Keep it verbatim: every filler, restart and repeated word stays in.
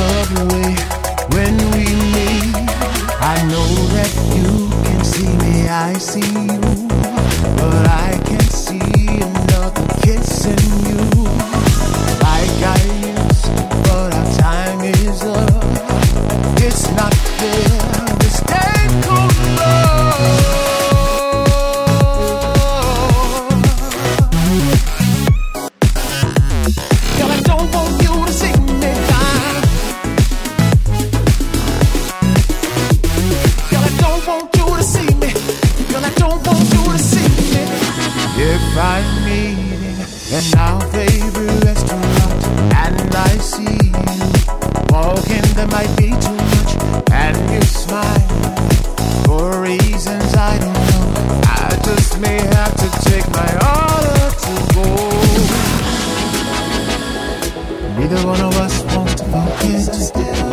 lovely when we meet. I know that you can see me, I see you, but I can't see another kiss in you like I used to, but our time is up. It's not fair to stay cold, love. Girl, I don't want you to see me cry. Girl, I don't want you to see me. Girl, I don't want you to see me. If I'm meeting in our favorite restaurant and I see you walking, there might be too much, and you smile for reasons I don't know. I just may have to take my order to go. Neither one of us wants to forget.